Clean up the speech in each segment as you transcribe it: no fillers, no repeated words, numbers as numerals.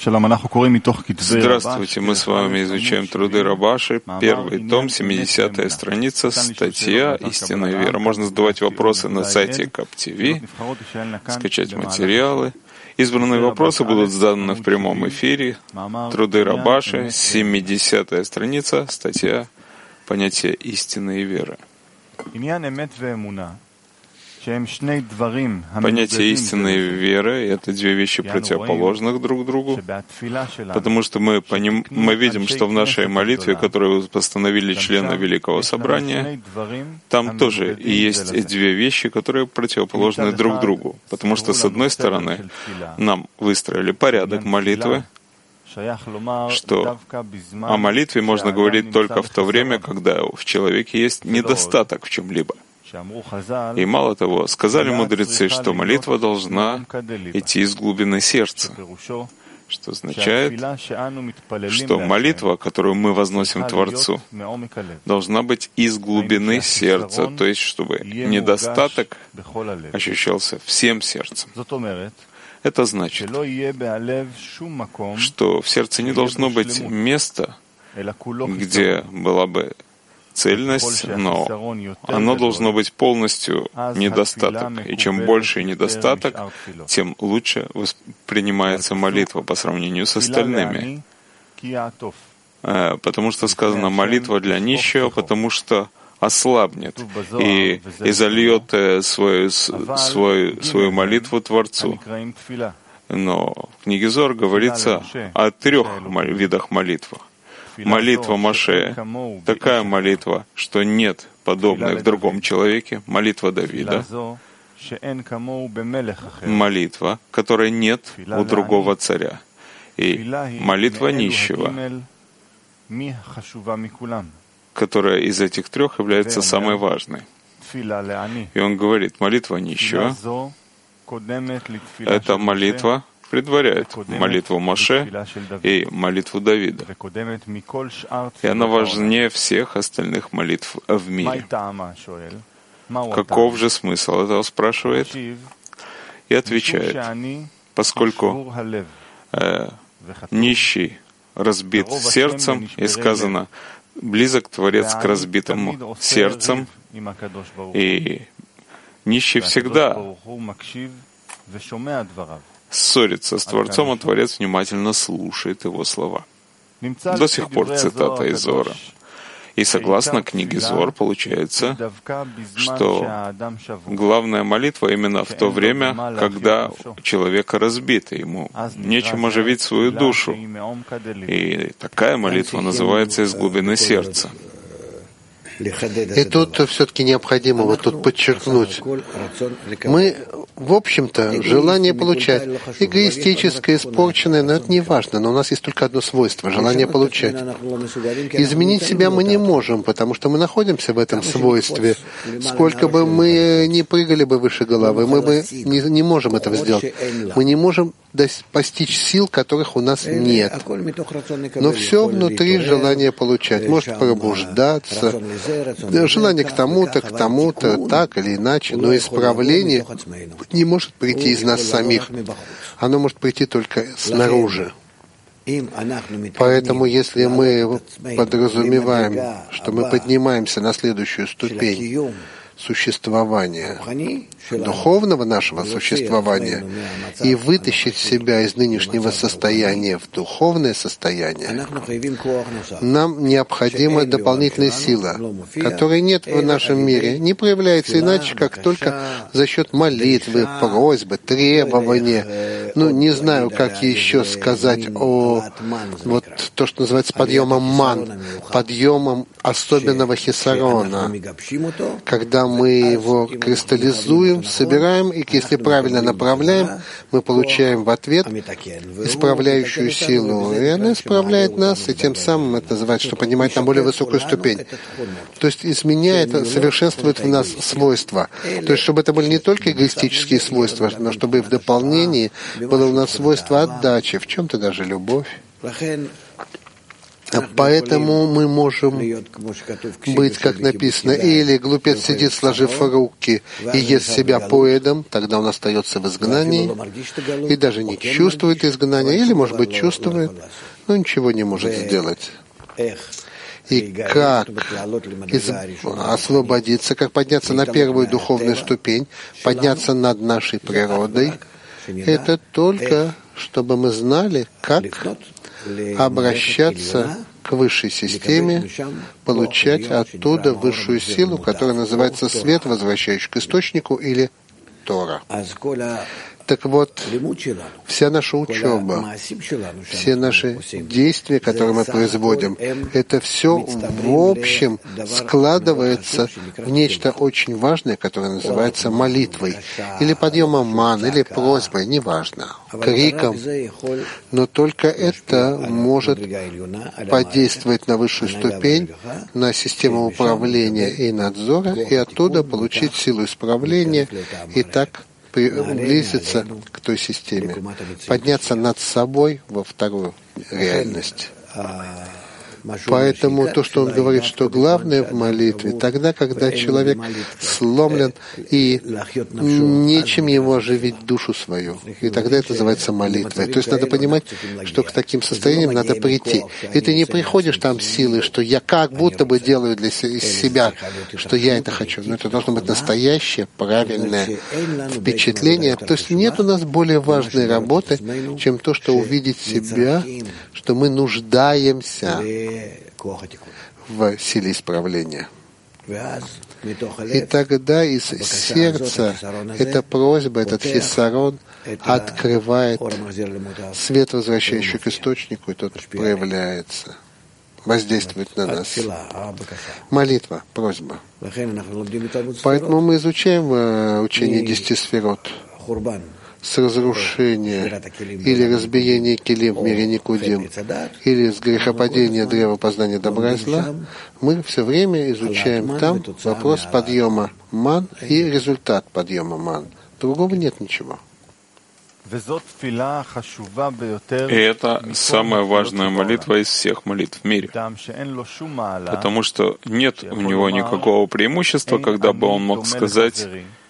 Здравствуйте, мы с вами изучаем труды Рабаши, первый том, 70-я страница, статья «Истинная вера». Можно задавать вопросы на сайте КапТВ, скачать материалы. Избранные вопросы будут заданы в прямом эфире. Труды Рабаши, 70-я страница, статья «Понятие истинной веры». Понятие истинной веры — это две вещи противоположных друг другу, потому что мы видим, что в нашей молитве, которую постановили члены Великого Собрания, там тоже и есть две вещи, которые противоположны друг другу, потому что, с одной стороны, нам выстроили порядок молитвы, что о молитве можно говорить только в то время, когда в человеке есть недостаток в чем-либо. И мало того, сказали мудрецы, что молитва должна идти из глубины сердца, что означает, что молитва, которую мы возносим Творцу, должна быть из глубины сердца, то есть чтобы недостаток ощущался всем сердцем. Это значит, что в сердце не должно быть места, где была бы цельность, но оно должно быть полностью недостаток. И чем больше недостаток, тем лучше воспринимается молитва по сравнению с остальными. Потому что сказано «молитва для нищего», потому что ослабнет и зальет свою молитву Творцу. Но в книге Зоар говорится о 3 видах молитвы. Молитва Моше — такая молитва, что нет подобной в другом человеке. Молитва Давида — молитва, которой нет у другого царя. И молитва нищего, которая из этих 3 является самой важной. И он говорит, молитва нищего — это молитва, предваряет молитву Моше и молитву Давида. И она важнее всех остальных молитв в мире. Каков же смысл этого, спрашивает? И отвечает, поскольку нищий разбит сердцем, и сказано, близок Творец к разбитому сердцем, и нищий всегда ссорится с Творцом, а Творец внимательно слушает его слова. До сих пор цитата из Зоара. И согласно книге Зоар получается, что главная молитва именно в то время, когда человек разбит, и ему нечем оживить свою душу. И такая молитва называется из глубины сердца. И тут все-таки необходимо вот тут подчеркнуть. Мы, в общем-то, желание получать, эгоистическое, испорченное, но это не важно, но у нас есть только одно свойство — желание получать. Изменить себя мы не можем, потому что мы находимся в этом свойстве. Сколько бы мы ни прыгали бы выше головы, мы бы не можем этого сделать. Мы не можем постичь сил, которых у нас нет. Но все внутри желания получать. Может пробуждаться, желание к тому-то, так или иначе, но исправление не может прийти из нас самих. Оно может прийти только снаружи. Поэтому, если мы подразумеваем, что мы поднимаемся на следующую ступень существования, духовного нашего существования, и вытащить себя из нынешнего состояния в духовное состояние, нам необходима дополнительная сила, которой нет в нашем мире, не проявляется иначе, как только за счет молитвы, просьбы, требования. Не знаю, как еще сказать о вот то, что называется подъемом ман, подъемом особенного хисарона, когда мы его кристаллизуем, собираем, и если правильно направляем, мы получаем в ответ исправляющую силу. И она исправляет нас, и тем самым это называется, что поднимает на более высокую ступень. То есть изменяет, совершенствует в нас свойства. То есть чтобы это были не только эгоистические свойства, но чтобы в дополнении было у нас свойство отдачи, в чем-то даже любовь. Поэтому мы можем быть, как написано, или глупец сидит, сложив руки, и ест себя поедом, тогда он остается в изгнании, и даже не чувствует изгнания, или, может быть, чувствует, но ничего не может сделать. И как освободиться, как подняться на первую духовную ступень, подняться над нашей природой, это только, чтобы мы знали, как обращаться к высшей системе, получать оттуда высшую силу, которая называется свет, возвращающий к источнику, или Тора. Так вот, вся наша учеба, все наши действия, которые мы производим, это все в общем складывается в нечто очень важное, которое называется молитвой, или подъемом ман, или просьбой, неважно, криком. Но только это может подействовать на высшую ступень, на систему управления и надзора, и оттуда получить силу исправления, и так приблизиться к той системе, подняться над собой во вторую реальность. Поэтому то, что он говорит, что главное в молитве, тогда, когда человек сломлен и нечем его оживить душу свою, и тогда это называется молитвой. То есть надо понимать, что к таким состояниям надо прийти. И ты не приходишь там силой, что я как будто бы делаю из себя, что я это хочу. Но это должно быть настоящее, правильное впечатление. То есть нет у нас более важной работы, чем то, что увидеть себя, что мы нуждаемся в силе исправления. И тогда из сердца эта просьба, этот хисарон открывает свет, возвращающий к источнику, и тот проявляется, воздействует на нас. Молитва, просьба. Поэтому мы изучаем учение 10 сферот с разрушения или разбиения килим в мире Никудим, или с грехопадения древа познания добра и зла, мы все время изучаем там вопрос подъема ман и результат подъема ман. Другого нет ничего. И это самая важная молитва из всех молитв в мире, потому что нет у него никакого преимущества, когда бы он мог сказать: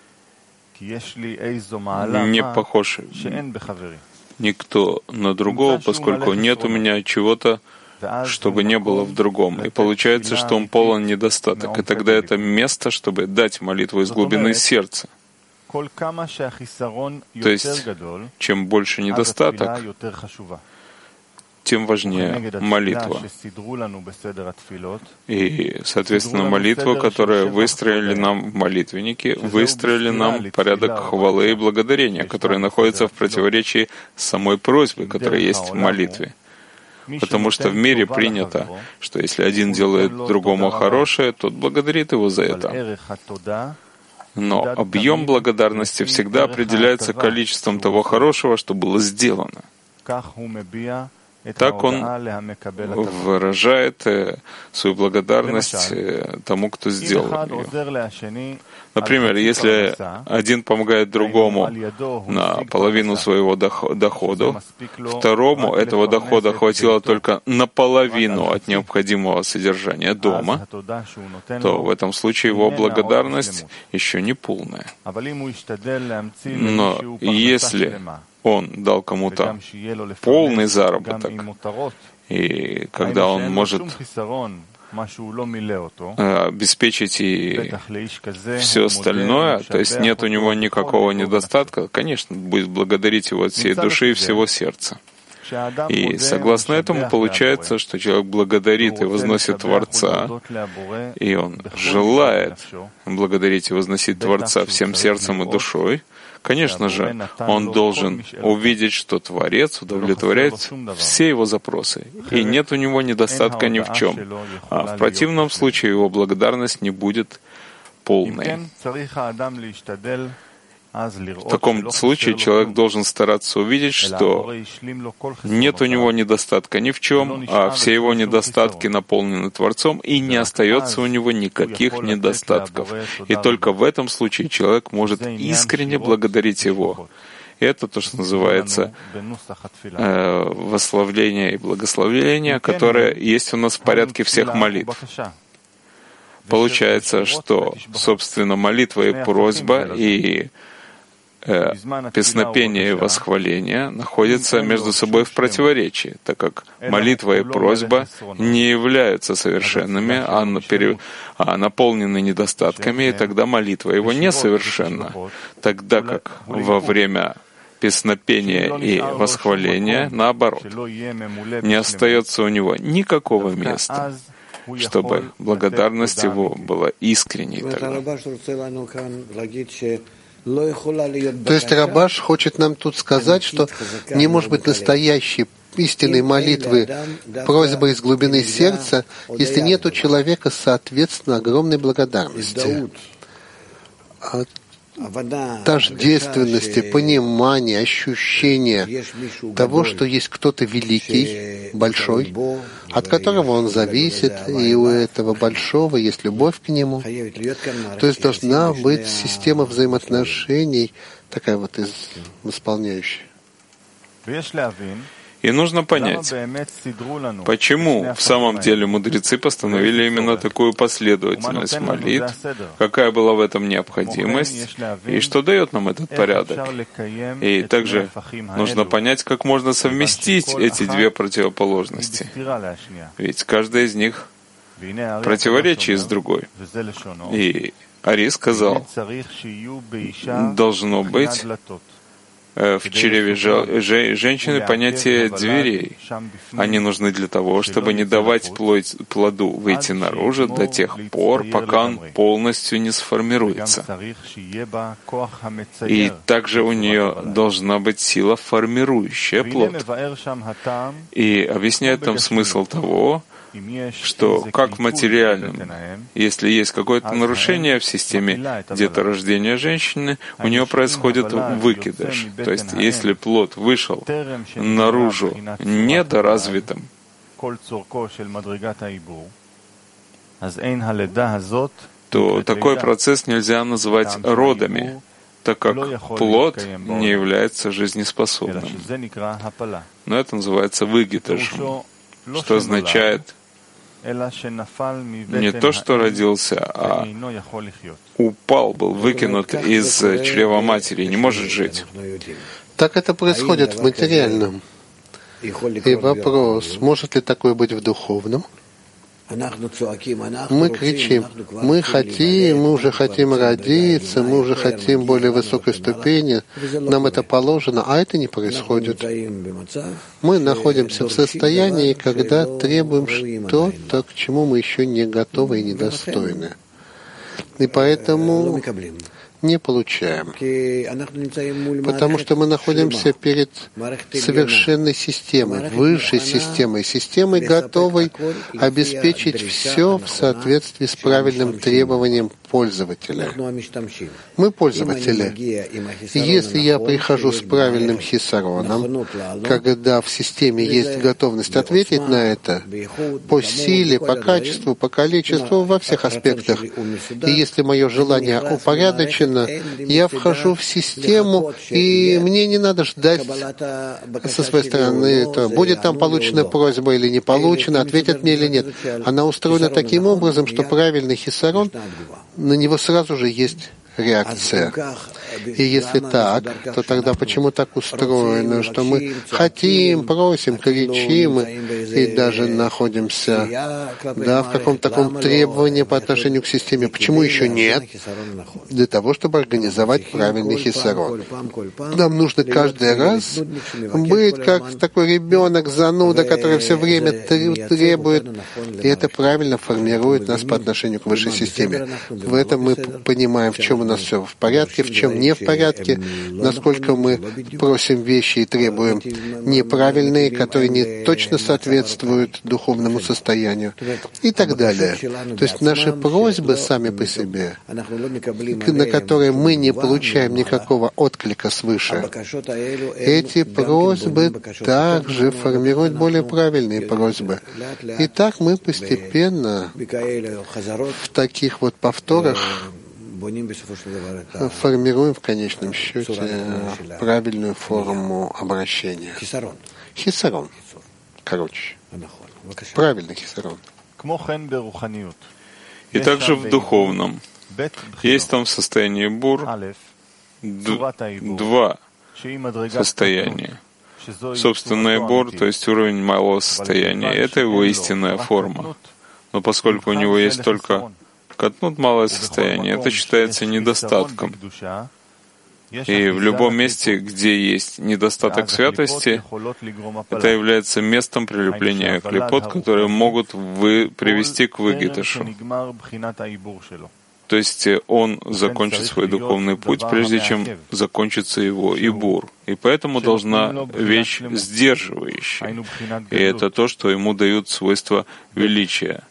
не похож никто на другого, поскольку нет у меня чего-то, чтобы не было в другом. И получается, что он полон недостаток. И тогда это место, чтобы дать молитву из глубины сердца. То есть, чем больше недостаток, тем важнее молитва. И, соответственно, молитва, которую выстроили нам молитвенники, выстроили нам порядок хвалы и благодарения, который находится в противоречии с самой просьбой, которая есть в молитве. Потому что в мире принято, что если один делает другому хорошее, тот благодарит его за это. Но объем благодарности всегда определяется количеством того хорошего, что было сделано. Так он выражает свою благодарность тому, кто сделал ее. Например, если один помогает другому на половину своего дохода, второму этого дохода хватило только наполовину от необходимого содержания дома, то в этом случае его благодарность еще не полная. Но если он дал кому-то полный заработок, и когда он может обеспечить и все остальное, то есть нет у него никакого недостатка, конечно, будет благодарить его от всей души и всего сердца. И согласно этому получается, что человек благодарит и возносит Творца, и он желает благодарить и возносить Творца всем сердцем и душой. Конечно же, он должен увидеть, что Творец удовлетворяет все его запросы, и нет у него недостатка ни в чем. А в противном случае его благодарность не будет полной. В таком случае человек должен стараться увидеть, что нет у него недостатка ни в чем, а все его недостатки наполнены Творцом, и не остается у него никаких недостатков. И только в этом случае человек может искренне благодарить его. И это то, что называется восславление и благословение, которое есть у нас в порядке всех молитв. Получается, что, собственно, молитва и просьба, и песнопение и восхваление находятся между собой в противоречии, так как молитва и просьба не являются совершенными, а наполнены недостатками, и тогда молитва его несовершенна, тогда как во время песнопения и восхваления, наоборот, не остается у него никакого места, чтобы благодарность его была искренней тогда. То есть Рабаш хочет нам тут сказать, что не может быть настоящей истинной молитвы, просьбы из глубины сердца, если нет у человека, соответственно, огромной благодарности. Тождественности, понимания, ощущения того, что есть кто-то великий, большой, от которого он зависит, и у этого большого есть любовь к нему. То есть должна быть система взаимоотношений, такая вот исполняющая. И нужно понять, почему в самом деле мудрецы постановили именно такую последовательность молитв, какая была в этом необходимость, и что дает нам этот порядок. И также нужно понять, как можно совместить эти две противоположности. Ведь каждая из них противоречит с другой. И Ари сказал, должно быть в чреве женщины понятие дверей. Они нужны для того, чтобы не давать плоду выйти наружу до тех пор, пока он полностью не сформируется. И также у нее должна быть сила, формирующая плод. И объясняет там смысл того, что как в материальном, если есть какое-то нарушение в системе деторождения женщины, у нее происходит выкидыш. То есть если плод вышел наружу недоразвитым, то такой процесс нельзя называть родами, так как плод не является жизнеспособным. Но это называется выкидышем, что означает не то, что родился, а упал, был выкинут из чрева матери, не может жить. Так это происходит в материальном. И вопрос, может ли такое быть в духовном? Мы кричим, мы хотим, мы уже хотим родиться, мы уже хотим более высокой ступени, нам это положено, а это не происходит. Мы находимся в состоянии, когда требуем что-то, к чему мы еще не готовы и недостойны. И поэтому не получаем, потому что мы находимся перед совершенной системой, высшей системой, готовой обеспечить все в соответствии с правильным требованием пользователя. Мы пользователи. И если я прихожу с правильным хисароном, когда в системе есть готовность ответить на это по силе, по качеству, по количеству, во всех аспектах, и если мое желание упорядочено, я вхожу в систему, и мне не надо ждать со своей стороны, будет там получена просьба или не получена, ответят мне или нет. Она устроена таким образом, что правильный хисарон, на него сразу же есть реакция. И если так, то тогда почему так устроено, что мы хотим, просим, кричим и даже находимся в каком-то таком требовании по отношению к системе? Почему еще нет? Для того, чтобы организовать правильный хисарон. Нам нужно каждый раз быть как такой ребенок, зануда, который все время требует, и это правильно формирует нас по отношению к высшей системе. В этом мы понимаем, в чем у нас все в порядке, в чем не в порядке, насколько мы просим вещи и требуем неправильные, которые не точно соответствуют духовному состоянию и так далее. То есть наши просьбы сами по себе, на которые мы не получаем никакого отклика свыше, эти просьбы также формируют более правильные просьбы. И так мы постепенно в таких вот повторах формируем в конечном счете правильную форму обращения. Хисарон. Короче. Правильный хисарон. И также в духовном. Есть там в состоянии бур два состояния. Собственный бур, то есть уровень малого состояния, это его истинная форма. Но поскольку у него есть только катнут, малое состояние, это считается недостатком. И в любом месте, где есть недостаток святости, это является местом прилепления клипот, которые могут привести к выгитышу. То есть он закончит свой духовный путь, прежде чем закончится его ибур. И поэтому должна вещь сдерживающая. И это то, что ему дают свойства величия.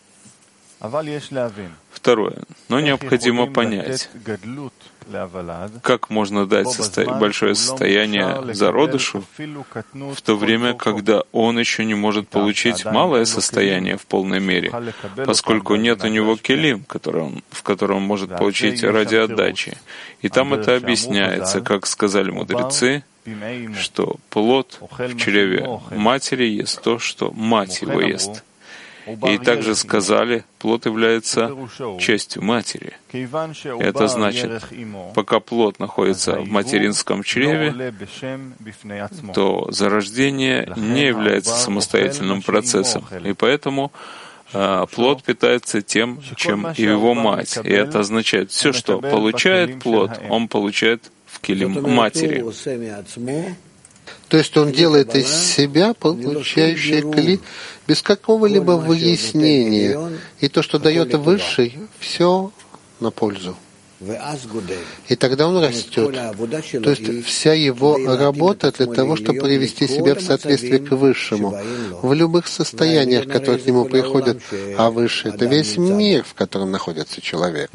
Второе. Но необходимо понять, как можно дать большое состояние зародышу в то время, когда он еще не может получить малое состояние в полной мере, поскольку нет у него келим, в котором он может получить ради отдачи. И там это объясняется, как сказали мудрецы, что плод в чреве матери ест то, что мать его ест. И также сказали, плод является частью матери. Это значит, пока плод находится в материнском чреве, то зарождение не является самостоятельным процессом. И поэтому плод питается тем, чем и его мать. И это означает, все, что получает плод, он получает в килим матери. То есть он делает из себя получающее кли без какого-либо выяснения. И то, что дает Высший, все на пользу. И тогда он растет. То есть вся его работа для того, чтобы привести себя в соответствие к Высшему. В любых состояниях, которые к нему приходят, а Высший — это весь мир, в котором находится человек.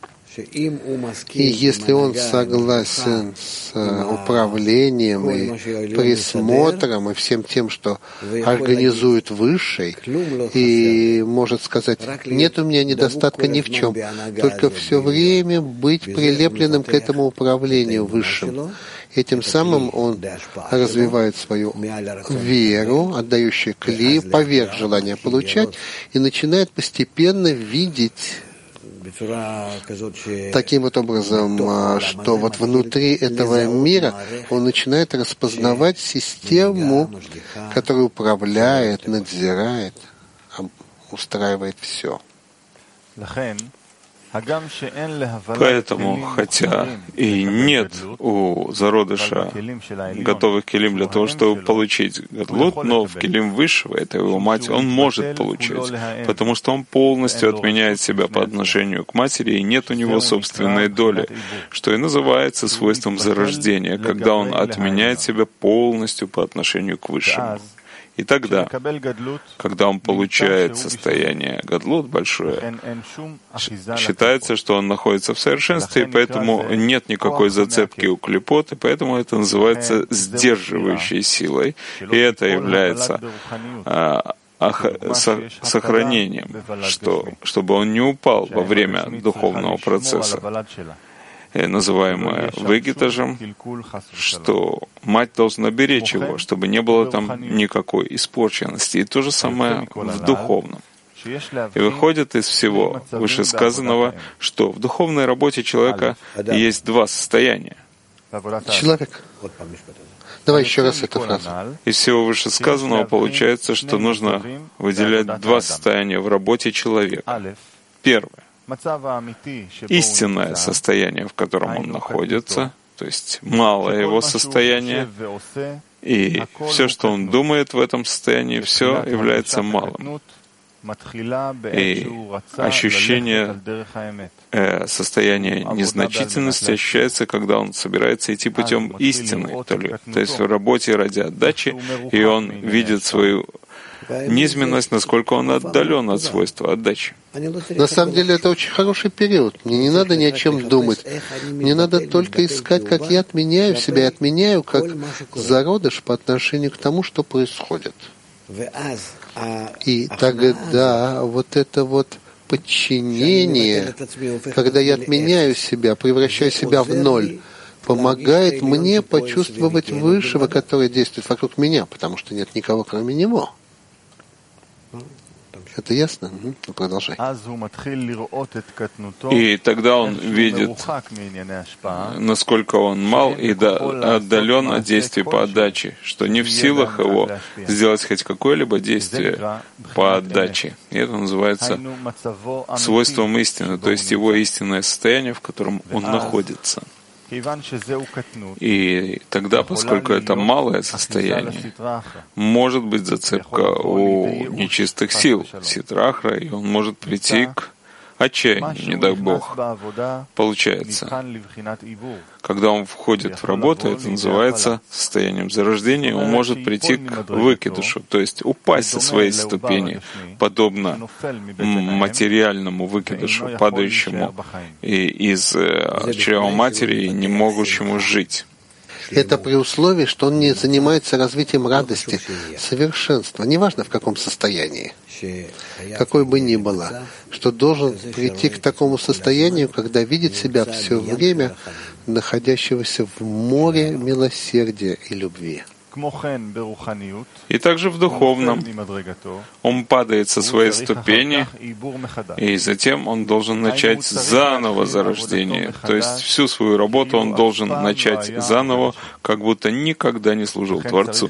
И если он согласен с управлением и присмотром и всем тем, что организует Высший, и может сказать, нет у меня недостатка ни в чем, только все время быть прилепленным к этому управлению Высшим. И тем самым он развивает свою веру, отдающую кли, поверх желания получать, и начинает постепенно видеть таким вот образом, что вот внутри этого мира он начинает распознавать систему, которая управляет, надзирает, устраивает все. Поэтому, хотя и нет у зародыша готовых келим для того, чтобы получить гадлут, но в келим Высшего, это его мать, он может получить, потому что он полностью отменяет себя по отношению к матери, и нет у него собственной доли, что и называется свойством зарождения, когда он отменяет себя полностью по отношению к Высшему. И тогда, когда он получает состояние гадлут большое, считается, что он находится в совершенстве, и поэтому нет никакой зацепки у клипот, и поэтому это называется сдерживающей силой, и это является сохранением, чтобы он не упал во время духовного процесса, называемое выгитажем, что мать должна беречь его, чтобы не было там никакой испорченности. И то же самое в духовном. И выходит из всего вышесказанного, что в духовной работе человека есть два состояния. Человек. Давай еще раз эту фразу. Из всего вышесказанного получается, что нужно выделять два состояния в работе человека. Первое. Истинное состояние, в котором он находится, то есть малое его состояние, и все, что он думает в этом состоянии, все является малым. И ощущение состояния незначительности ощущается, когда он собирается идти путем истины, то есть в работе ради отдачи, и он видит свою низменность, насколько он отдален от свойства отдачи. На самом деле это очень хороший период. Мне не надо ни о чем думать. Мне надо только искать, как я отменяю себя, и отменяю как зародыш по отношению к тому, что происходит. И тогда вот это вот подчинение, когда я отменяю себя, превращаю себя в ноль, помогает мне почувствовать Высшего, который действует вокруг меня, потому что нет никого, кроме Него. Это ясно? Продолжай. И тогда он видит, насколько он мал и отдален от действий по отдаче, что не в силах его сделать хоть какое-либо действие по отдаче. И это называется свойством истины, то есть его истинное состояние, в котором он находится. И тогда, поскольку это малое состояние, может быть зацепка у нечистых сил, ситрахра, и он может прийти к отчаянию, не дай Бог. Получается, когда он входит в работу, это называется состоянием зарождения, он может прийти к выкидышу, то есть упасть со своей ступени, подобно материальному выкидышу, падающему из чрева матери и не могущему жить. Это при условии, что он не занимается развитием радости, совершенства, неважно в каком состоянии, какой бы ни было, что должен прийти к такому состоянию, когда видит себя все время находящегося в море милосердия и любви. И также в духовном он падает со своей ступени, и затем он должен начать заново зарождение. То есть всю свою работу он должен начать заново, как будто никогда не служил Творцу.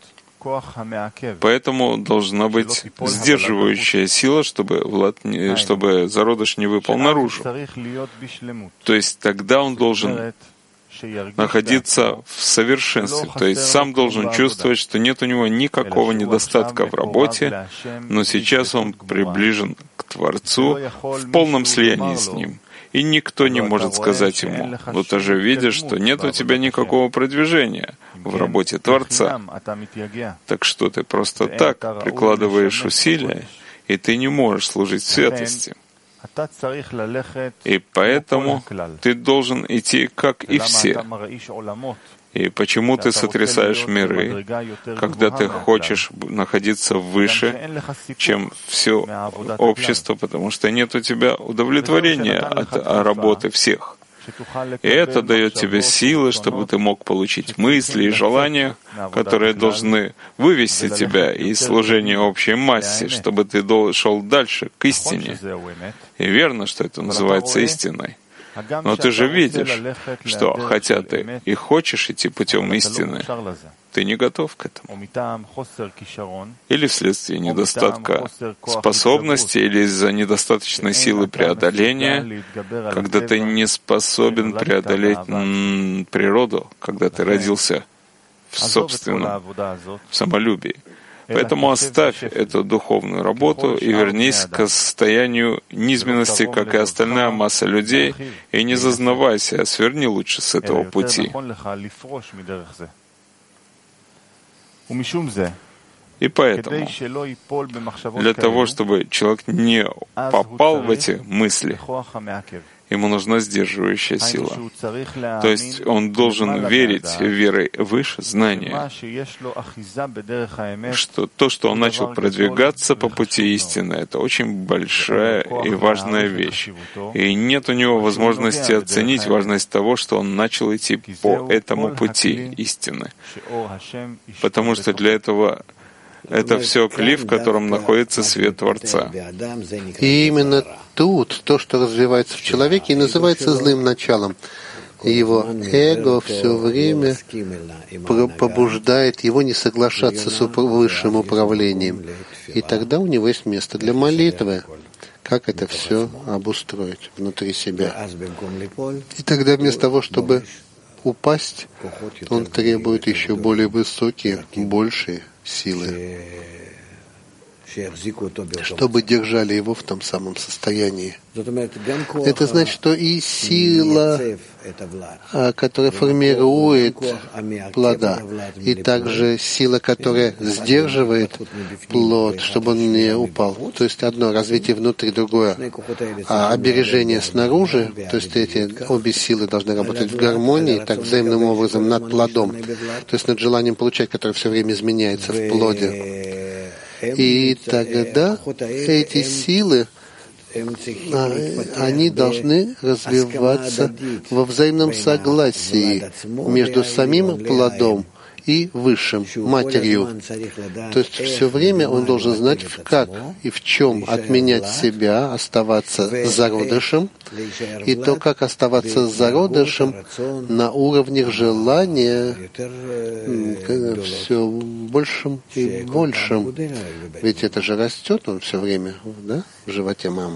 Поэтому должна быть сдерживающая сила, чтобы зародыш не выпал наружу. То есть тогда он должен находиться в совершенстве, то есть сам должен чувствовать, что нет у него никакого недостатка в работе, но сейчас он приближен к Творцу в полном слиянии с Ним. И никто не может сказать ему: «Ну ты же видишь, что нет у тебя никакого продвижения в работе Творца. Так что ты просто так прикладываешь усилия, и ты не можешь служить в святости». И поэтому ты должен идти, как и все. И почему ты сотрясаешь миры, когда ты хочешь находиться выше, чем все общество, потому что нет у тебя удовлетворения от работы всех. И это дает тебе силы, чтобы ты мог получить мысли и желания, которые должны вывести тебя из служения общей массе, чтобы ты шел дальше, к истине. И верно, что это называется истиной. Но ты же видишь, что хотя ты и хочешь идти путем истины, ты не готов к этому. Или вследствие недостатка способности, или из-за недостаточной силы преодоления, когда ты не способен преодолеть природу, когда ты родился в собственном самолюбии. Поэтому оставь эту духовную работу и вернись к состоянию низменности, как и остальная масса людей, и не зазнавайся, а сверни лучше с этого пути. И поэтому, для того, чтобы человек не попал в эти мысли, ему нужна сдерживающая сила. То есть он должен верить верой выше знания, что то, что он начал продвигаться по пути истины, это очень большая и важная вещь. И нет у него возможности оценить важность того, что он начал идти по этому пути истины. Потому что для этого это все клей, в котором находится свет Творца. И именно тут то, что развивается в человеке, и называется злым началом. Его эго все время побуждает его не соглашаться с высшим управлением. И тогда у него есть место для молитвы. Как это все обустроить внутри себя. И тогда вместо того, чтобы упасть, он требует еще более высокие, большие силы, чтобы держали его в том самом состоянии. Это значит, что и сила, которая формирует плода, и также сила, которая сдерживает плод, чтобы он не упал. То есть одно развитие внутри, другое обережение снаружи. То есть эти обе силы должны работать в гармонии, так взаимным образом над плодом, то есть над желанием получать, которое все время изменяется в плоде. И тогда эти силы они должны развиваться во взаимном согласии между самим плодом и Высшим, Матерью. То есть все время он должен знать, как и в чем отменять себя, оставаться зародышем, и то, как оставаться зародышем на уровнях желания все большим и большим. Ведь это же растет он все время, да, в животе мамы.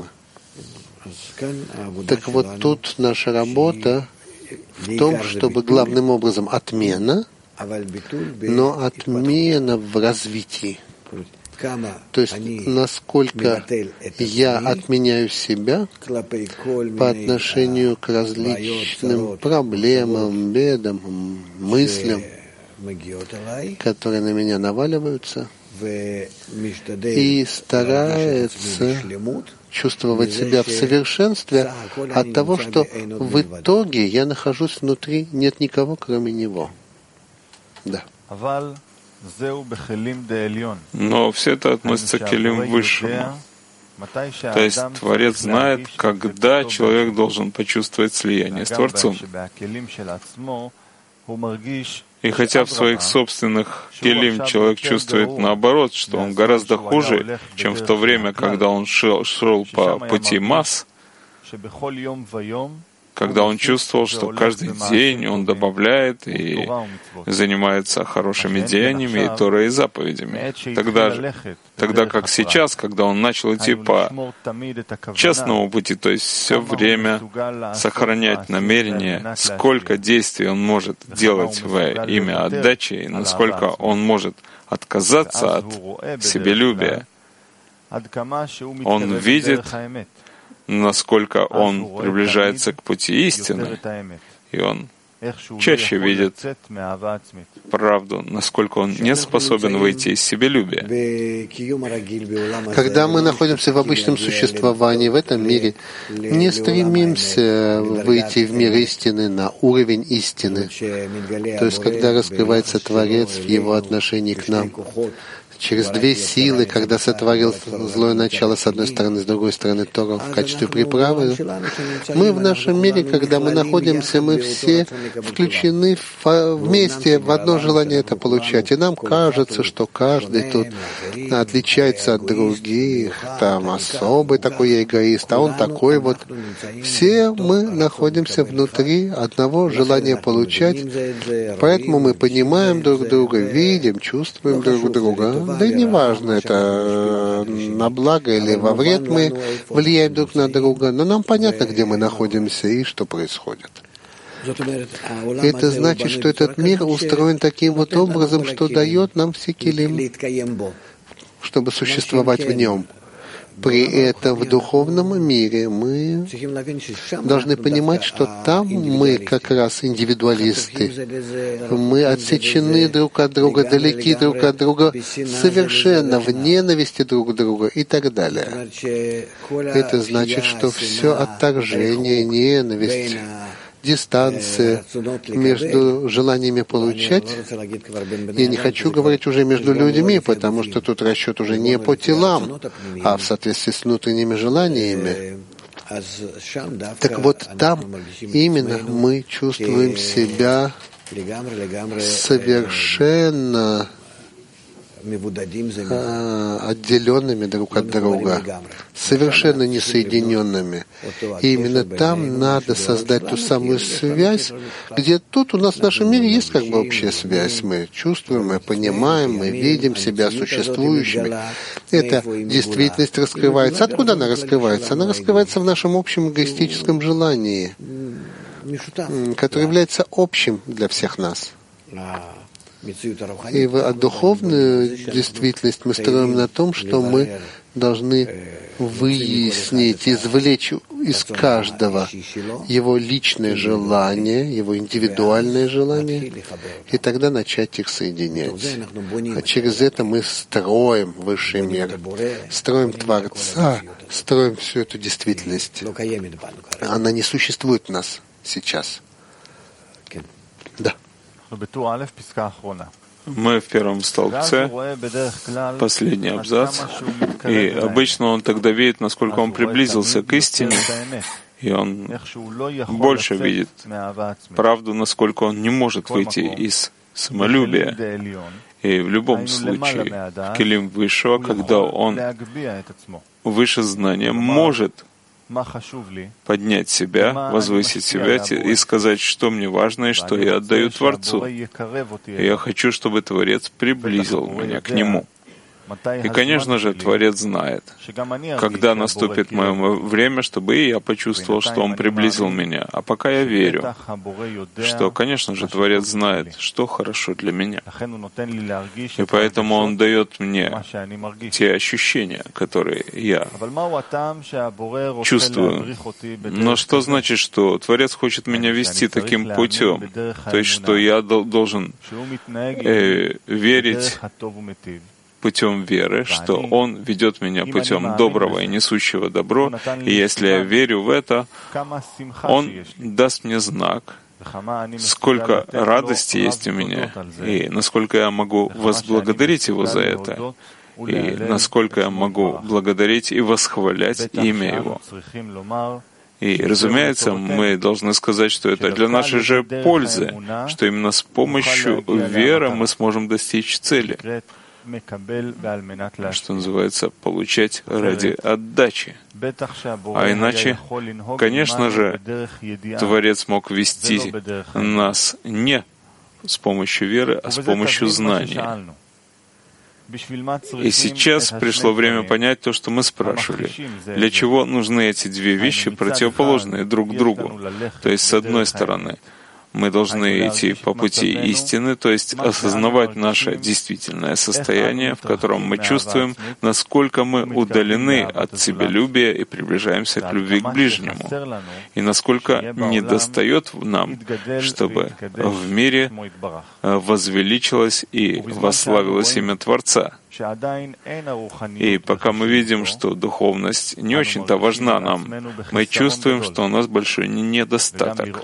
Так вот тут наша работа в том, чтобы главным образом отмена, но отмена в развитии. То есть, насколько я отменяю себя по отношению к различным проблемам, бедам, мыслям, которые на меня наваливаются, и старается чувствовать себя в совершенстве от того, что в итоге я нахожусь внутри, нет никого, кроме него. Да. Но все это относится к келим высшему. То есть Творец знает, когда человек должен почувствовать слияние с Творцом. И хотя в своих собственных келим человек чувствует наоборот, что он гораздо хуже, чем в то время, когда он шел по пути масс, когда он чувствовал, что каждый день он добавляет и занимается хорошими деяниями и Торой и заповедями. Тогда как сейчас, когда он начал идти по честному пути, то есть все время сохранять намерение, сколько действий он может делать во имя отдачи, и насколько он может отказаться от себелюбия, он видит, насколько он приближается к пути истины, и он чаще видит правду, насколько он не способен выйти из себелюбия. Когда мы находимся в обычном существовании, в этом мире, не стремимся выйти в мир истины на уровень истины. То есть, когда раскрывается Творец в его отношении к нам, через две силы, когда сотворил злое начало с одной стороны, с другой стороны Тору в качестве приправы, мы в нашем мире, когда мы находимся, мы все включены вместе в одно желание это получать. И нам кажется, что каждый тут отличается от других, там особый такой я эгоист, а он такой вот. Все мы находимся внутри одного желания получать, поэтому мы понимаем друг друга, видим, чувствуем друг друга. Да и не важно, это на благо или во вред мы влияем друг на друга, но нам понятно, где мы находимся и что происходит. Это значит, что этот мир устроен таким вот образом, что дает нам все келим, чтобы существовать в нем. При этом в духовном мире мы должны понимать, что там мы как раз индивидуалисты. Мы отсечены друг от друга, далеки друг от друга, совершенно в ненависти друг к другу и так далее. Это значит, что все отторжение, ненависть, дистанция между желаниями получать. Я не хочу говорить уже между людьми, потому что тут расчет уже не по телам, а в соответствии с внутренними желаниями. Так вот там именно мы чувствуем себя совершенно отделенными друг от друга, совершенно несоединенными. И именно там надо создать ту самую связь, где тут у нас в нашем мире есть как бы общая связь. Мы чувствуем, мы понимаем, мы видим себя существующими. Эта действительность раскрывается. Откуда она раскрывается? Она раскрывается в нашем общем эгоистическом желании, которое является общим для всех нас. И духовную действительность мы строим на том, что мы должны выяснить, извлечь из каждого его личное желание, его индивидуальное желание, и тогда начать их соединять. А через это мы строим высший мир, строим Творца, строим всю эту действительность. Она не существует в нас сейчас. Да. Мы в первом столбце, последний абзац, и обычно он тогда видит, насколько он приблизился к истине, и он больше видит правду, насколько он не может выйти из самолюбия. И в любом случае, Келим Высшего, когда он выше знания, может поднять себя, возвысить себя и сказать, что мне важно и что я отдаю Творцу. И я хочу, чтобы Творец приблизил меня к Нему. И, конечно же, Творец знает, когда наступит мое время, чтобы и я почувствовал, что Он приблизил меня. А пока я верю, что, конечно же, Творец знает, что хорошо для меня. И поэтому Он дает мне те ощущения, которые я чувствую. Но что значит, что Творец хочет меня вести таким путем? То есть, что я должен верить путем веры, что Он ведет меня путем доброго и несущего добро, и если я верю в это, Он даст мне знак, сколько радости есть у меня, и насколько я могу возблагодарить Его за это, и насколько я могу благодарить и восхвалять имя Его. И, разумеется, мы должны сказать, что это для нашей же пользы, что именно с помощью веры мы сможем достичь цели, что называется, получать ради отдачи. А иначе, конечно же, Творец мог вести нас не с помощью веры, а с помощью знания. И сейчас пришло время понять то, что мы спрашивали. Для чего нужны эти две вещи, противоположные друг другу? То есть, с одной стороны, мы должны идти по пути истины, то есть осознавать наше действительное состояние, в котором мы чувствуем, насколько мы удалены от себялюбия и приближаемся к любви к ближнему, и насколько недостает нам, чтобы в мире возвеличилось и восславилось имя Творца. И пока мы видим, что духовность не очень-то важна нам, мы чувствуем, что у нас большой недостаток.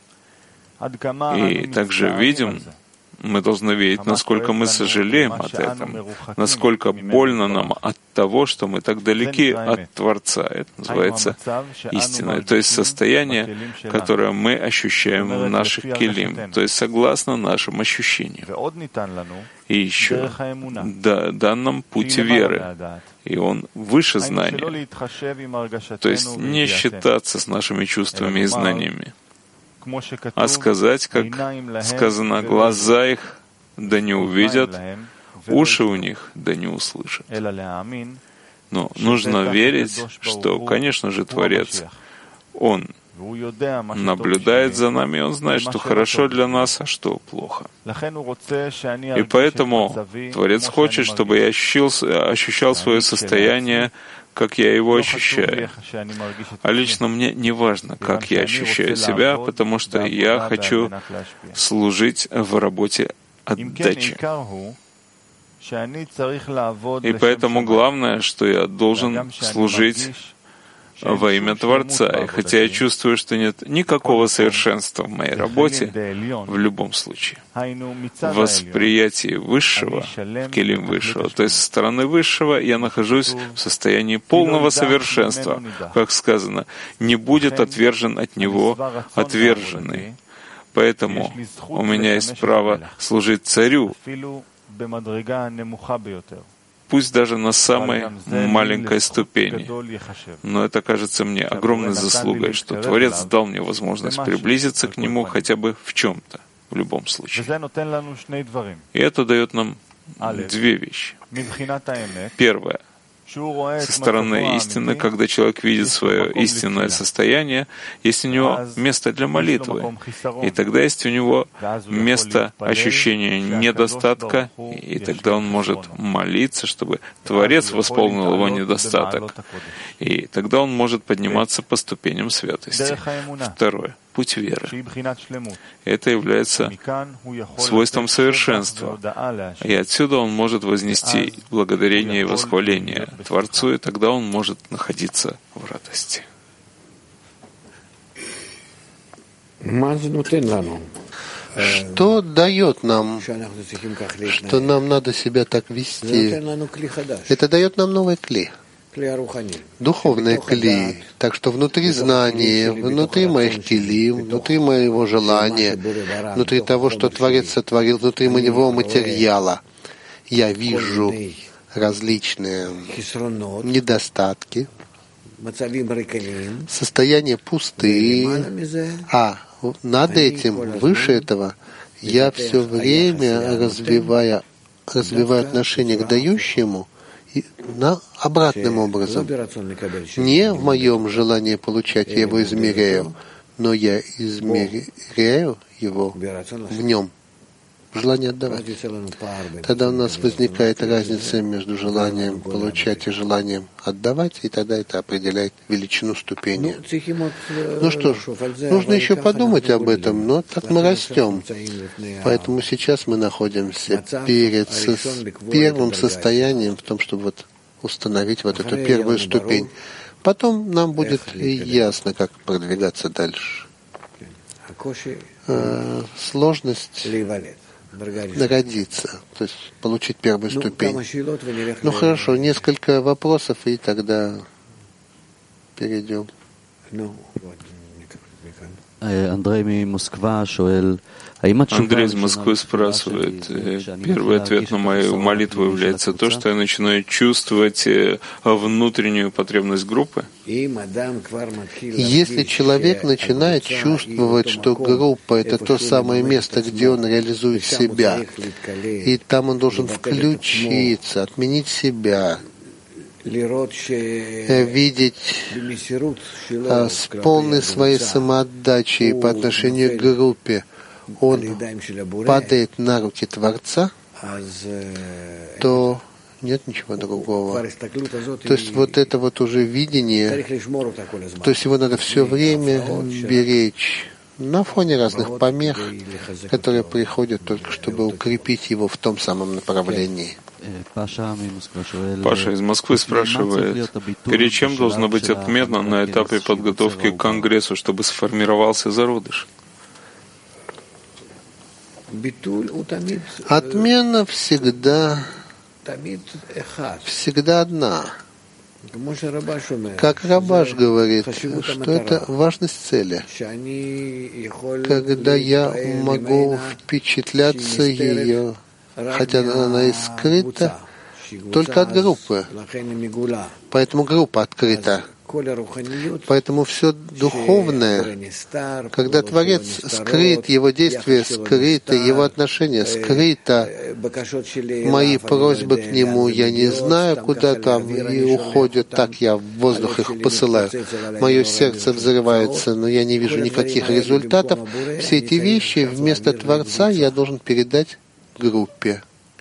И также видим, мы должны видеть, насколько мы сожалеем от этого, насколько больно нам от того, что мы так далеки от Творца. Это называется истиной, то есть состояние, которое мы ощущаем в наших келим, то есть согласно нашим ощущениям. И еще дан нам путь веры, и он выше знания, то есть не считаться с нашими чувствами и знаниями, а сказать, как сказано, глаза их да не увидят, уши у них да не услышат. Но нужно верить, что, конечно же, Творец, Он наблюдает за нами, и Он знает, что хорошо для нас, а что плохо. И поэтому Творец хочет, чтобы я ощущал свое состояние, как я его ощущаю. А лично мне не важно, как я ощущаю себя, потому что я хочу служить в работе отдачи. И поэтому главное, что я должен служить во имя Творца. И хотя я чувствую, что нет никакого совершенства в моей работе, в любом случае, в восприятии Высшего, в келим Высшего, то есть со стороны Высшего, я нахожусь в состоянии полного совершенства. Как сказано, не будет отвержен от Него отверженный. Поэтому у меня есть право служить Царю, пусть даже на самой маленькой ступени. Но это кажется мне огромной заслугой, что Творец дал мне возможность приблизиться к Нему хотя бы в чем-то, в любом случае. И это дает нам две вещи. Первое. Со стороны истины, когда человек видит свое истинное состояние, есть у него место для молитвы. И тогда есть у него место ощущения недостатка, и тогда он может молиться, чтобы Творец восполнил его недостаток. И тогда он может подниматься по ступеням святости. Второе. Путь веры. Это является свойством совершенства. И отсюда он может вознести благодарение и восхваление Творцу, и тогда он может находиться в радости. Что дает нам, что нам надо себя так вести? Это дает нам новый кли. Духовный кли. Так что внутри знания, внутри моих килим, внутри моего желания, внутри того, что Творец сотворил, внутри моего материала, я вижу различные недостатки, состояние пустые, а над этим, выше этого, я все время развиваю отношение к дающему обратным образом. Не в моем желании получать, я его измеряю, но я измеряю его в нем. Желание отдавать. Тогда у нас возникает разница между желанием получать и желанием отдавать, и тогда это определяет величину ступени. Ну что ж, нужно еще подумать об этом, но так мы растем. Поэтому сейчас мы находимся перед первым состоянием в том, чтобы вот установить вот эту первую ступень. Потом нам будет ясно, как продвигаться дальше. Сложность родиться, то есть получить первую ступень. Ну хорошо, несколько вопросов, и тогда перейдем. Андрей из Москвы спрашивает, первый ответ на мою молитву является то, что я начинаю чувствовать внутреннюю потребность группы. Если человек начинает чувствовать, что группа — это то самое место, где он реализует себя, и там он должен включиться, отменить себя, видеть с полной своей самоотдачей по отношению к группе, он падает на руки Творца, то нет ничего другого. То есть вот это вот уже видение, то есть его надо все время беречь на фоне разных помех, которые приходят только, чтобы укрепить его в том самом направлении. Паша из Москвы спрашивает, перед чем должно быть отмена на этапе подготовки к Конгрессу, чтобы сформировался зародыш? Отмена всегда одна. Как Рабаш говорит, что это важность цели. Когда я могу впечатляться ее, хотя она и скрыта, только от группы. Поэтому группа открыта. Поэтому все духовное, когда Творец скрыт, его действия скрыты, его отношения скрыто, мои просьбы к нему, я не знаю, куда там, и уходят, так я в воздух их посылаю. Мое сердце взрывается, но я не вижу никаких результатов. Все эти вещи вместо Творца я должен передать группе,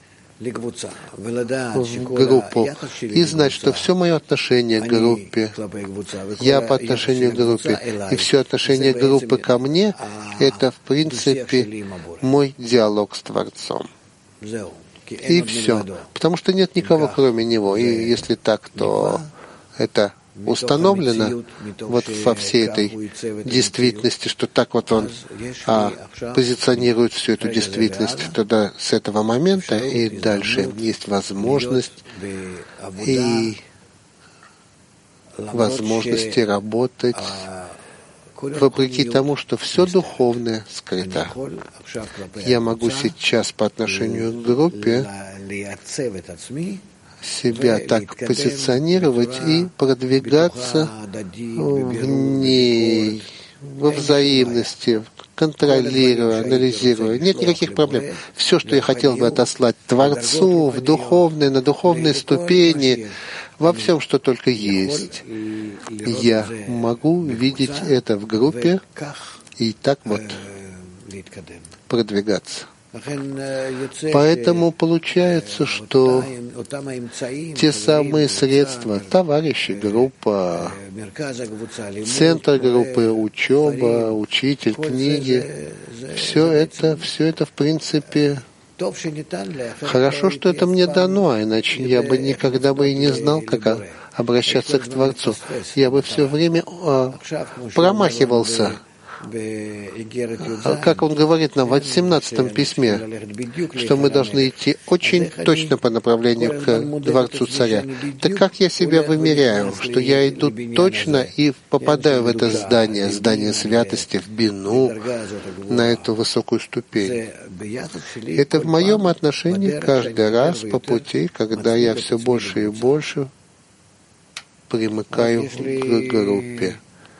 в группу, и знать, что все мое отношение к группе, я по отношению к группе, и все отношение группы ко мне, это, в принципе, мой диалог с Творцом. И все. Потому что нет никого, кроме Него. И если так, то это установлено вот во всей этой действительности, что так вот он позиционирует всю эту действительность, тогда с этого момента и дальше есть возможность и возможности работать вопреки тому, что все духовное скрыто. Я могу сейчас по отношению к группе себя так позиционировать и продвигаться в ней, во взаимности, контролируя, анализируя. Нет никаких проблем. Все, что я хотел бы отослать Творцу в духовной, на духовной ступени, во всем, что только есть, я могу видеть это в группе и так вот продвигаться. Поэтому получается, что те самые средства, товарищи, группа, центр группы, учеба, учитель, книги, все это в принципе хорошо, что это мне дано, иначе я бы никогда бы и не знал, как обращаться к Творцу. Я бы все время промахивался. как он говорит нам в 17-м письме, что мы должны идти очень точно по направлению к дворцу царя. Так как я себя вымеряю, что я иду точно и попадаю в это здание святости, в бину, на эту высокую ступень? Это в моем отношении каждый раз по пути, когда я все больше и больше примыкаю к группе.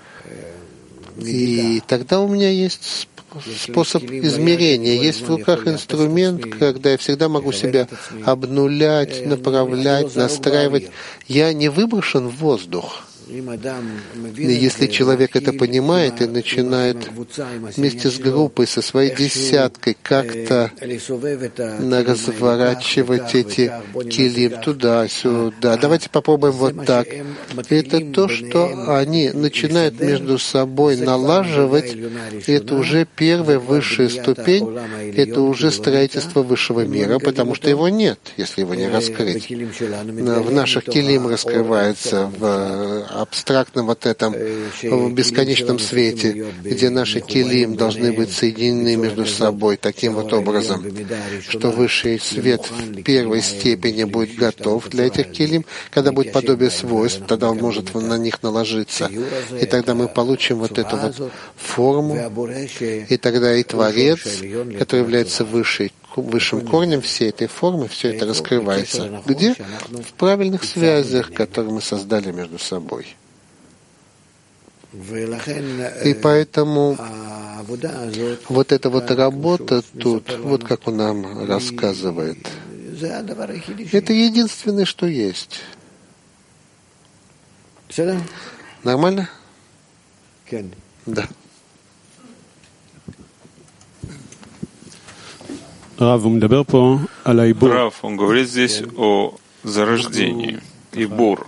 И тогда у меня есть способ измерения, есть в руках инструмент, когда я всегда могу себя обнулять, направлять, настраивать. Я не выброшен в воздух. И если человек это понимает и начинает вместе с группой, со своей десяткой как-то разворачивать эти килим туда-сюда, давайте попробуем вот так. Это то, что они начинают между собой налаживать. Это уже первая высшая ступень, это уже строительство высшего мира, потому что его нет, если его не раскрыть. В наших килим раскрывается в абстрактном вот этом в бесконечном свете, где наши килим должны быть соединены между собой таким вот образом, что высший свет в первой степени будет готов для этих килим, когда будет подобие свойств, тогда он может на них наложиться. И тогда мы получим вот эту вот форму, и тогда и Творец, который является высшим корнем всей этой формы, все это раскрывается. Где? В правильных связях, которые мы создали между собой. И поэтому вот эта вот работа тут, вот как он нам рассказывает, это единственное, что есть. Нормально? Да. Рав, он говорит здесь о зарождении, ибур.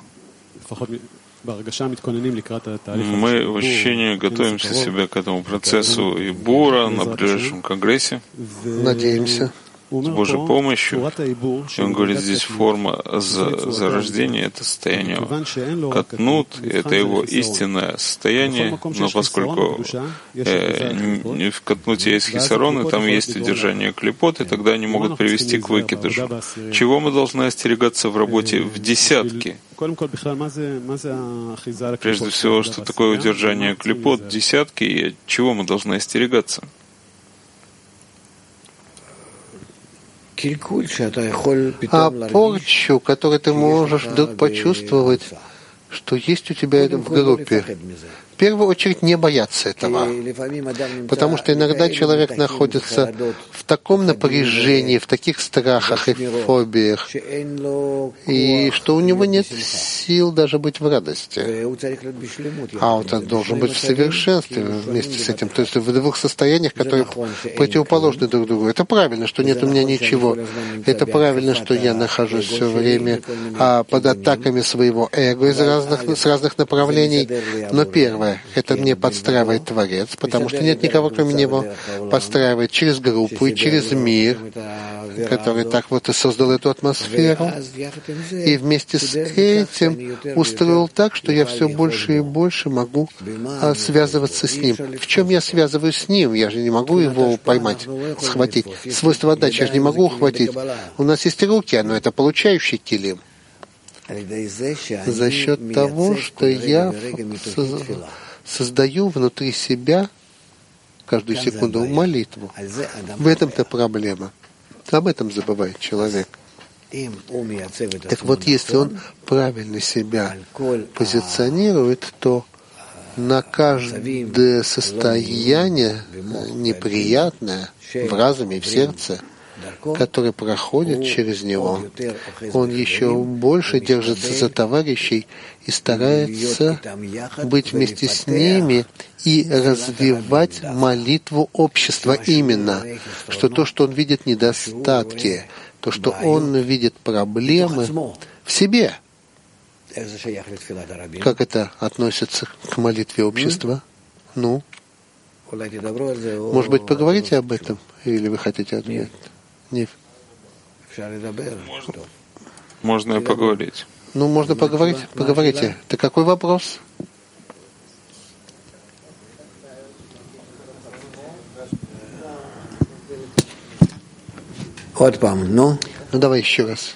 Мы в ощущении готовимся себя к этому процессу ибура на ближайшем конгрессе. Надеемся. С Божьей помощью. И он говорит, здесь форма зарождения — это состояние катнут, это его истинное состояние, но поскольку в катнуте есть хисарон, и там есть удержание клипот, и тогда они могут привести к выкидышу. Чего мы должны остерегаться в работе в десятке? Прежде всего, что такое удержание клипот в десятке, и от чего мы должны остерегаться? А порчу, которую ты можешь вдруг почувствовать, что есть у тебя это в группе. В первую очередь не бояться этого, потому что иногда человек находится в таком напряжении, в таких страхах и фобиях, и что у него нет сил даже быть в радости. А он должен быть в совершенстве вместе с этим, то есть в двух состояниях, которые противоположны друг другу. Это правильно, что нет у меня ничего. Это правильно, что я нахожусь все время под атаками своего эго с разных направлений. Но первое, это мне подстраивает Творец, потому что нет никого, кроме Него, подстраивает через группу и через мир, который так вот и создал эту атмосферу, и вместе с этим устроил так, что я все больше и больше могу связываться с Ним. В чем я связываюсь с Ним? Я же не могу его поймать, схватить. Свойство отдачи я же не могу ухватить. У нас есть руки, но это получающий килим. За счет того, что я создаю внутри себя каждую секунду молитву. В этом-то проблема. Об этом забывает человек. Так вот, если он правильно себя позиционирует, то на каждое состояние неприятное в разуме и в сердце, который проходит через него, он еще больше держится за товарищей и старается быть вместе с ними и развивать молитву общества именно, что то, что он видит недостатки, то, что он видит проблемы в себе. Как это относится к молитве общества? Может быть, поговорите об этом? Или вы хотите ответить? Нет. Можно и поговорить. Можно поговорить? Поговорите. Это какой вопрос? Ну, давай еще раз.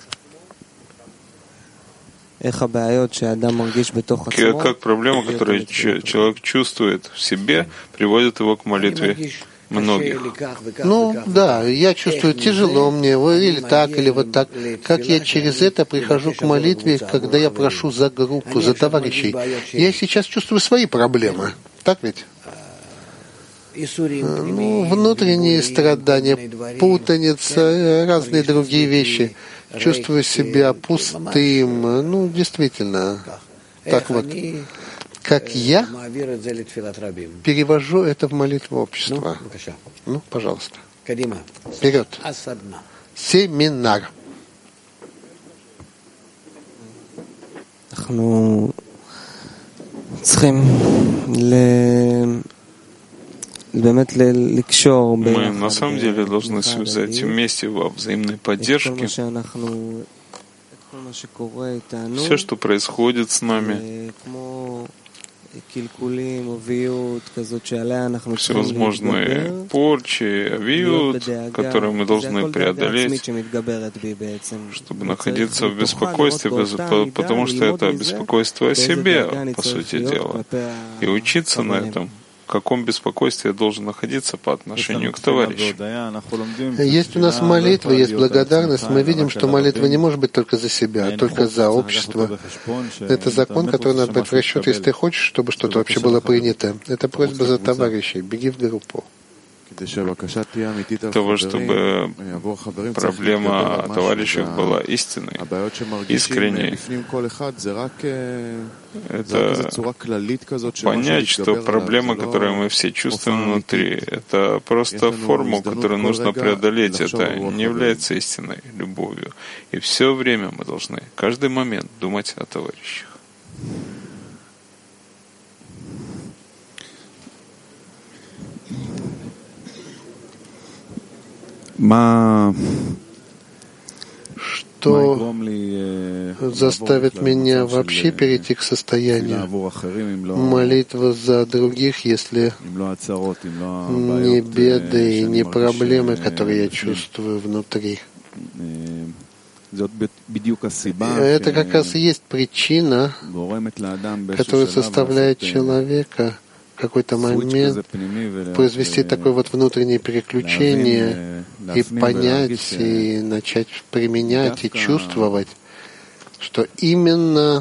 Как проблема, которую человек чувствует в себе, приводит его к молитве многих. Ну, да, я чувствую тяжело мне, или так, или вот так. Как я через это прихожу к молитве, когда я прошу за группу, за товарищей? Я сейчас чувствую свои проблемы. Так ведь? Ну, внутренние страдания, путаница, разные другие вещи. Чувствую себя пустым. Ну, действительно, так вот. Как я перевожу это в молитву общества. Ну, пожалуйста. Вперед. Семинар. Мы на самом деле должны связать вместе во взаимной поддержке все, что происходит с нами, всевозможные порчи, авиют, которые мы должны преодолеть, чтобы находиться в беспокойстве, потому что это беспокойство о себе, по сути дела, и учиться на этом. В каком беспокойстве я должен находиться по отношению к товарищу. Есть у нас молитва, есть благодарность. Мы видим, что молитва не может быть только за себя, а только за общество. Это закон, который надо брать в расчет, если ты хочешь, чтобы что-то вообще было принято. Это просьба за товарищей. Беги в группу. Того, чтобы проблема товарищей была истинной, искренней. Это понять, что проблема, которую мы все чувствуем внутри, это просто форму, которую нужно преодолеть. Это не является истинной любовью. И все время мы должны, каждый момент, думать о товарищах. Что заставит меня вообще перейти к состоянию молитвы за других, если не беды и не проблемы, которые я чувствую внутри? Это как раз и есть причина, которая заставляет человека в какой-то момент произвести такое вот внутреннее переключение и понять, и начать применять, и чувствовать, что именно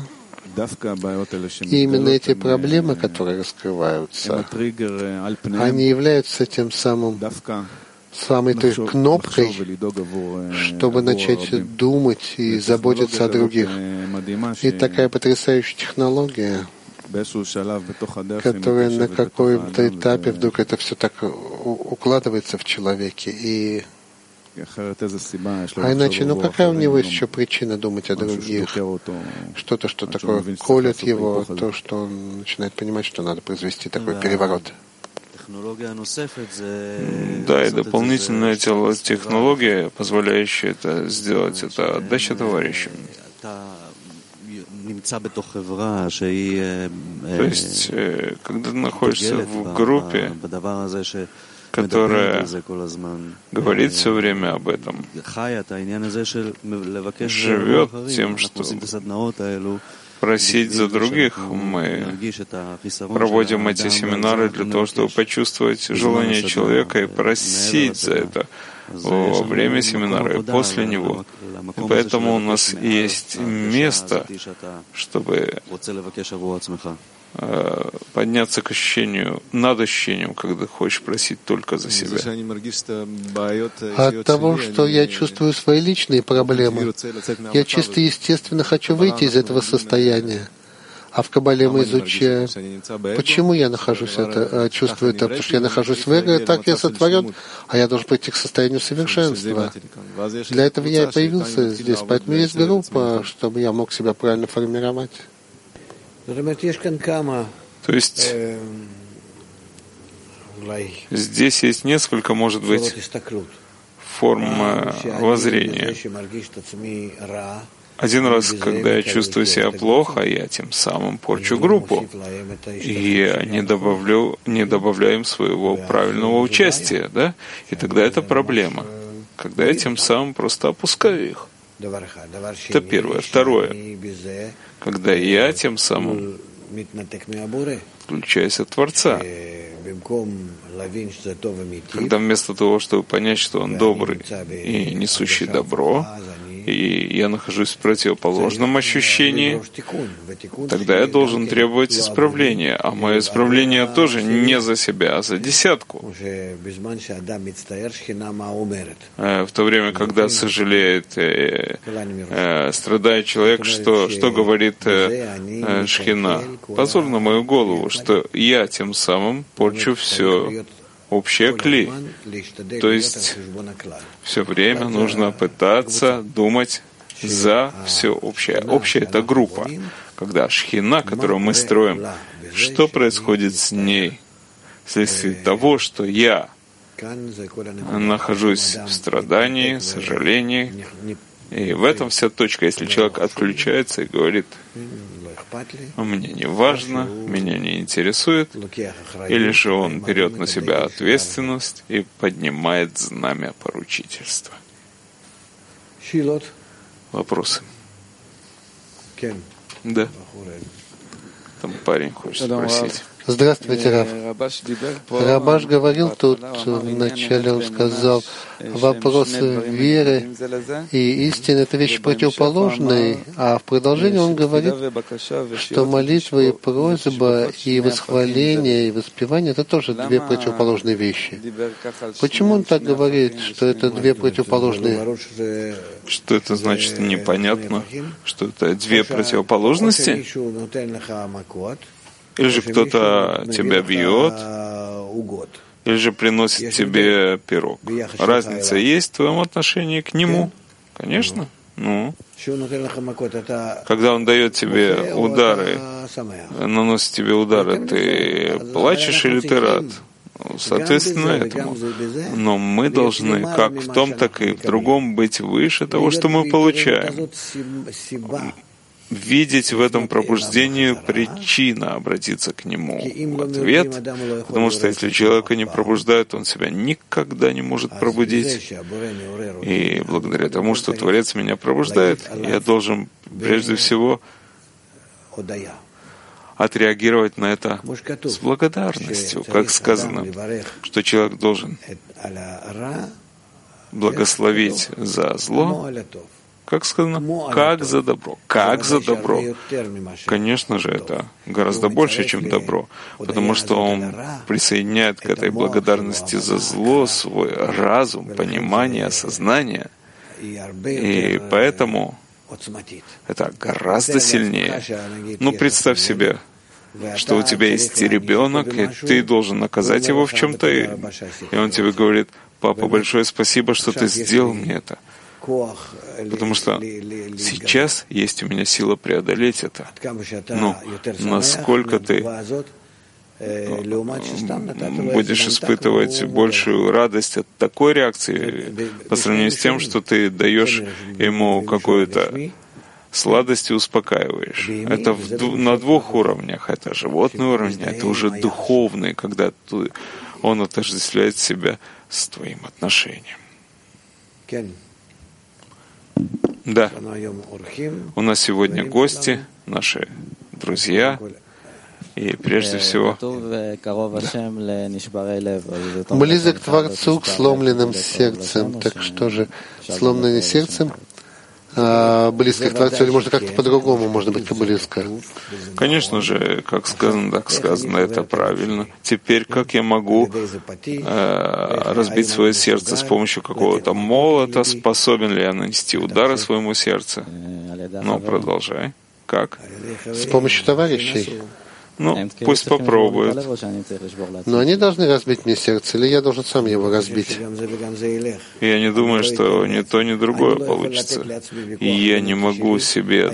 эти проблемы, которые раскрываются, они являются тем самым самой той кнопкой, чтобы начать думать и заботиться о других. И такая потрясающая технология, которая на каком-то этапе вдруг это все так укладывается в человеке. А иначе, какая у него есть еще причина думать о других? Что-то, что такое колет его, то, что он начинает понимать, что надо произвести такой переворот. Да, и дополнительная технология, позволяющая это сделать, это отдача товарищам. То есть, когда ты находишься в группе, которая говорит все время об этом, живет тем, что просить за других. Мы проводим эти семинары для того, чтобы почувствовать желание человека и просить за это во время семинара и после него. И поэтому у нас есть место, чтобы подняться к ощущению, над ощущением, когда хочешь просить только за себя. От того, что я чувствую свои личные проблемы, я чисто естественно хочу выйти из этого состояния. А в Кабале мы изучаем, почему я нахожусь чувствую это, потому что я нахожусь в эго, так я сотворен, а я должен прийти к состоянию совершенства. Для этого я и появился здесь, поэтому есть группа, чтобы я мог себя правильно формировать. То есть здесь есть несколько, может быть, форм воззрения. Один раз, когда я чувствую себя плохо, я тем самым порчу группу и не добавляю им своего правильного участия, да? И тогда это проблема. когда я тем самым просто опускаю их. Это первое. Второе. Когда я тем самым отключаюсь от Творца. Когда вместо того, чтобы понять, что Он добрый и несущий добро, и я нахожусь в противоположном ощущении, тогда я должен требовать исправления. А мое исправление тоже не за себя, а за десятку. В то время, когда сожалеет, страдает человек, что говорит Шхина? Позор на мою голову, что я тем самым порчу все общее кли. То есть все время нужно пытаться думать за все общее. Общее — это группа. Когда Шхина, которую мы строим, что происходит с ней вследствие того, что я нахожусь в страдании, сожалении. И в этом вся точка. Если человек отключается и говорит: мне не важно, меня не интересует, или же он берет на себя ответственность и поднимает знамя поручительства. Вопросы? Да. Там парень хочет спросить. Здравствуйте, Рав. Рабаш говорил тут, вначале он сказал, вопросы веры и истины — это вещи противоположные, а в продолжении он говорит, что молитва и просьба, и восхваление, и воспевание — это тоже две противоположные вещи. Почему он так говорит, что это две противоположные? Что это значит, непонятно, что это две противоположности? Или же кто-то тебя бьет, или же приносит тебе пирог. Разница есть в твоем отношении к нему? Конечно. Когда он дает тебе удары, наносит тебе удары, ты плачешь или ты рад? Соответственно этому. Но мы должны как в том, так и в другом быть выше того, что мы получаем. Видеть в этом пробуждении причина, обратиться к нему в ответ, потому что если человека не пробуждают, он себя никогда не может пробудить. И благодаря тому, что Творец меня пробуждает, я должен прежде всего отреагировать на это с благодарностью, как сказано, что человек должен благословить за зло, как сказано, как за добро. Как за добро. Конечно же, это гораздо больше, чем добро, потому что он присоединяет к этой благодарности за зло свой разум, понимание, осознание. И поэтому это гораздо сильнее. Представь себе, что у тебя есть ребенок, и ты должен наказать его в чем-то, и он тебе говорит: папа, большое спасибо, что ты сделал мне это. Потому что сейчас есть у меня сила преодолеть это. Но насколько ты будешь испытывать большую радость от такой реакции по сравнению с тем, что ты даешь ему какую-то сладость и успокаиваешь. Это на двух уровнях. Это животный уровень, а это уже духовный, когда он отождествляет себя с твоим отношением. Да. У нас сегодня гости, наши друзья, и прежде всего близок к Творцу, к сломленным сердцем. Так что же, сломленным сердцем близко к Творцу, или можно как-то по-другому, может быть, близко? Конечно же, как сказано, так сказано, это правильно. Теперь как я могу разбить свое сердце с помощью какого-то молота? Способен ли я нанести удары своему сердцу? Продолжай. Как? С помощью товарищей. Пусть попробуют. Но они должны разбить мне сердце, или я должен сам его разбить? Я не думаю, что ни то, ни другое получится. И я не могу себе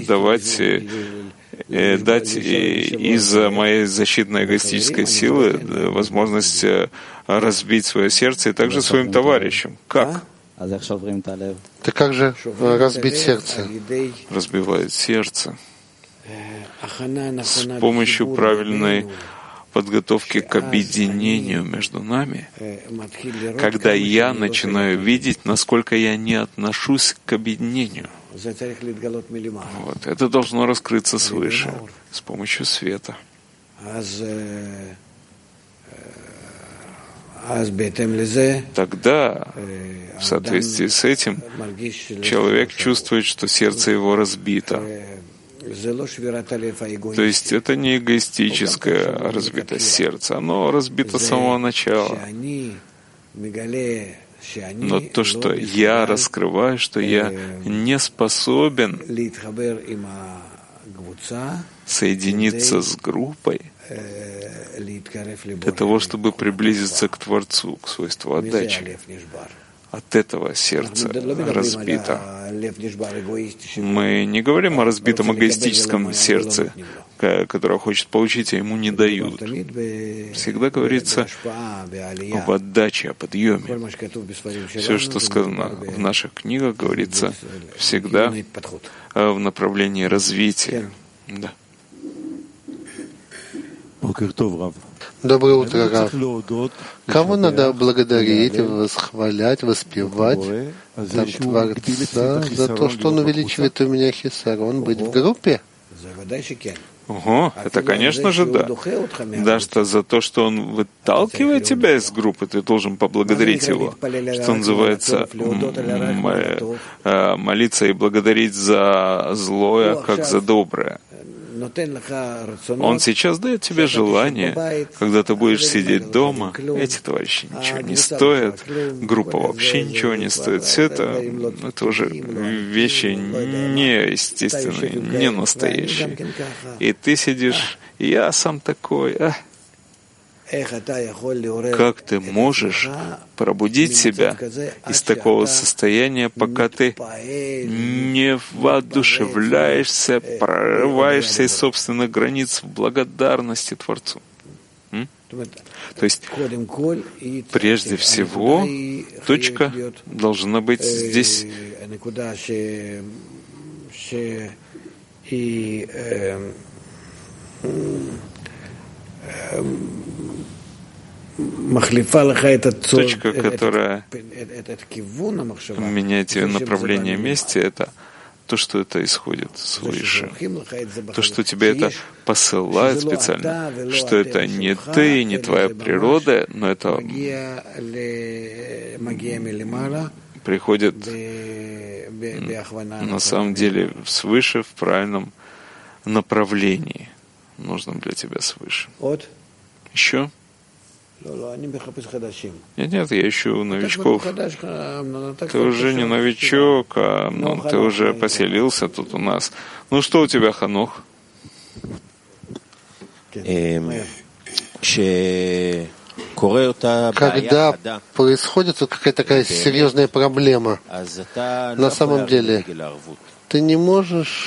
дать из-за моей защитной эгоистической силы возможность разбить свое сердце и также своим товарищам. Как? Так как же разбить сердце? Разбивает сердце с помощью правильной подготовке к объединению между нами, когда я начинаю видеть, насколько я не отношусь к объединению. Вот. Это должно раскрыться свыше, с помощью света. Тогда, в соответствии с этим, человек чувствует, что сердце его разбито. То есть это не эгоистическое разбитость сердца, оно разбито с самого начала. Но то, что я раскрываю, что я не способен соединиться с группой для того, чтобы приблизиться к Творцу, к свойству отдачи. От этого сердце разбито. Мы не говорим о разбитом эгоистическом сердце, которое хочет получить, а ему не дают. Всегда говорится об отдаче, о подъеме. Все, что сказано в наших книгах, говорится всегда в направлении развития. Да. Доброе утро, Рав. Кого надо благодарить, восхвалять, воспевать там, Творца за то, что он увеличивает у меня хисарон, быть в группе? Ого, это, конечно же, да. Даже за то, что он выталкивает тебя из группы, ты должен поблагодарить его. Что называется, молиться и благодарить за злое, как за доброе. Он сейчас дает тебе желание, когда ты будешь сидеть дома. Эти товарищи ничего не стоят, группа вообще ничего не стоит. Все это уже вещи неестественные, не настоящие. И ты сидишь, я сам такой. Как ты можешь пробудить себя из такого состояния, пока ты не воодушевляешься, прорываешься из собственных границ в благодарности Творцу? То есть, прежде всего, точка должна быть здесь. Точка, которая меняет тебе направление вместе, это то, что это исходит свыше. То, что тебе это посылает специально, что это не ты, не твоя природа, но это приходит на самом деле свыше, в правильном направлении, нужном для тебя свыше. Еще? Нет, я ищу новичков. Ты уже не новичок, ты уже поселился тут у нас. Ну что у тебя, Ханох? Когда происходит какая-то такая серьезная проблема, на самом деле ты не можешь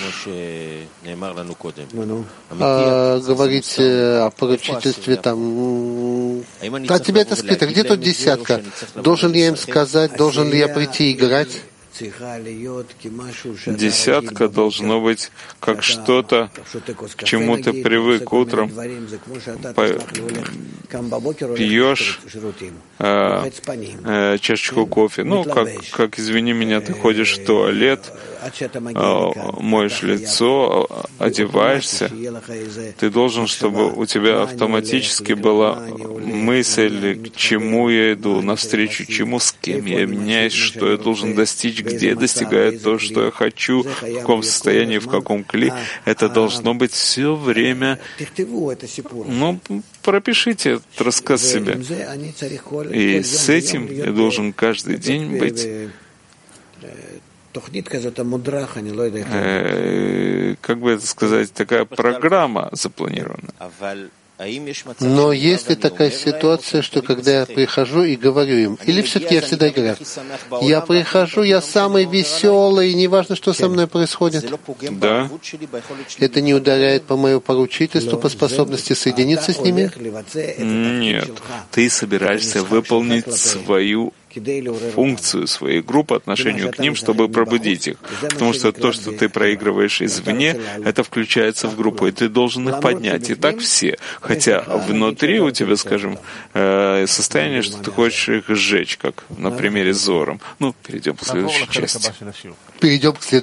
говорить о поручительстве там. А тебе это скрыто. Где тут десятка? Должен ли я им сказать? Должен ли я прийти играть? Десятка должно быть как что-то, к чему ты привык утром. Пьешь чашечку кофе. Ну, как, извини меня, ты ходишь в туалет, моешь лицо, одеваешься. Ты должен, чтобы у тебя автоматически была мысль, к чему я иду, навстречу чему, с кем я меняюсь, что я должен достичь, где я достигаю то, что я хочу, в каком состоянии, в каком кли. Это должно быть все время. Ну, пропишите этот рассказ себе. И с этим я должен каждый день быть как бы это сказать, такая программа запланирована. Но есть ли такая ситуация, что когда я прихожу и говорю им, или все-таки я всегда говорю, я прихожу, я самый веселый, и неважно, что со мной происходит? Да. Это не ударяет по моему поручительству, по способности соединиться с ними? Нет. Ты собираешься выполнить свою функцию своей группы, отношению к ним, чтобы пробудить их. Потому что то, что ты проигрываешь извне, это включается в группу, и ты должен их поднять. И так все. Хотя внутри у тебя, скажем, состояние, что ты хочешь их сжечь, как на примере с Зором. Перейдем к следующей части. Перейдем к следующей